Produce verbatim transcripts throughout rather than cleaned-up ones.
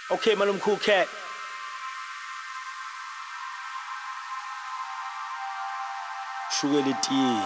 Okay, man, I'm cool cat. Sugar tea.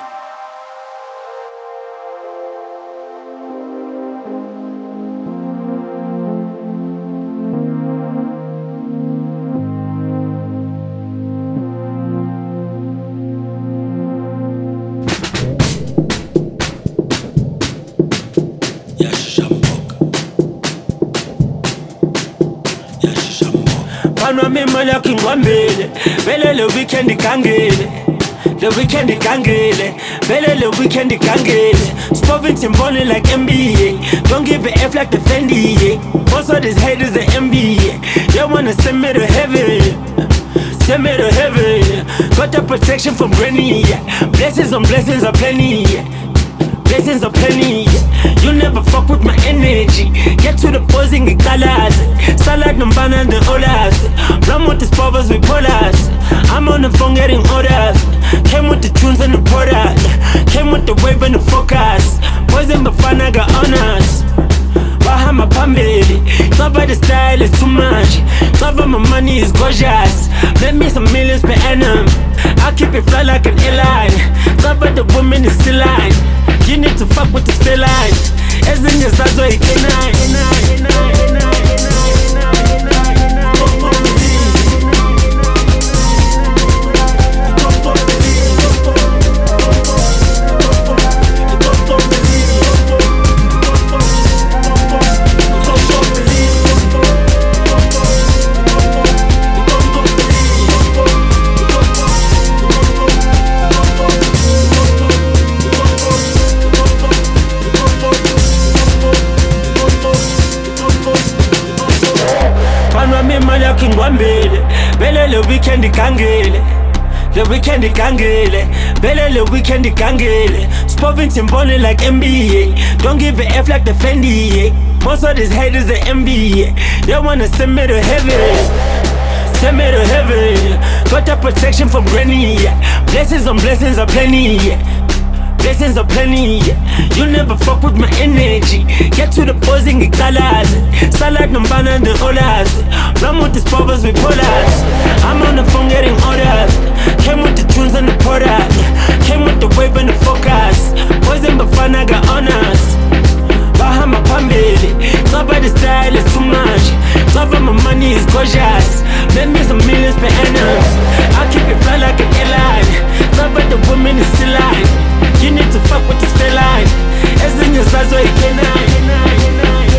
Fanwa mimali yakingwambile vele le weekend igangile le weekend igangile vele le weekend igangile Spovin timbone like M B A don't give a F like the Fendi yeah. Most of these haters the M B A they wanna send me to heaven send me to heaven got the protection from Granny yeah. Blessings on blessings are plenty yeah. Blessings are plenty yeah. You never fuck with my energy get to the posing in colors salad nombana and the olas run with the povers with polas I'm on the phone getting orders came with the tunes and the product came with the wave and the focus boys in Bafana got honors Bahama Pambele cover the style is too much cover my money is gorgeous let me some millions per annum I keep it fly like an airline cover the woman is still line you need to fuck with the spell line as in your size or you can Mimali yakingwambile vele le weekend igangile le weekend igangile vele le weekend igangile Spovin timbone like M B A don't give a F like the Fendi yeah. Most of these haters the M B A they wanna send me to heaven send me to heaven got the protection from Granny yeah. Blessings on blessings are plenty yeah. Blessings are plenty yeah. You never fuck with my energy get to the posing in colors salad nombana and the olas run with the povers with polas I'm on the phone getting orders came with the tunes and the product came with the wave and the focus boys in Bafana got honors Bahama Pambele cover the style is too much cover my money is gorgeous let me some millions per annum I keep it fly like an airline cover the woman is still line you need to fuck with this spell line as in your size or you can